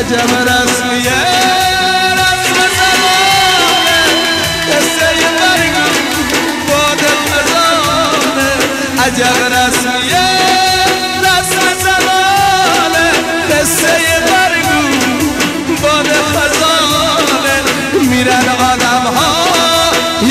عجب رسمیه رسم زمانه قصه برگو باد خزانه عجب رسمیه رسم زمانه قصه برگو باد خزانه میرن آدم ها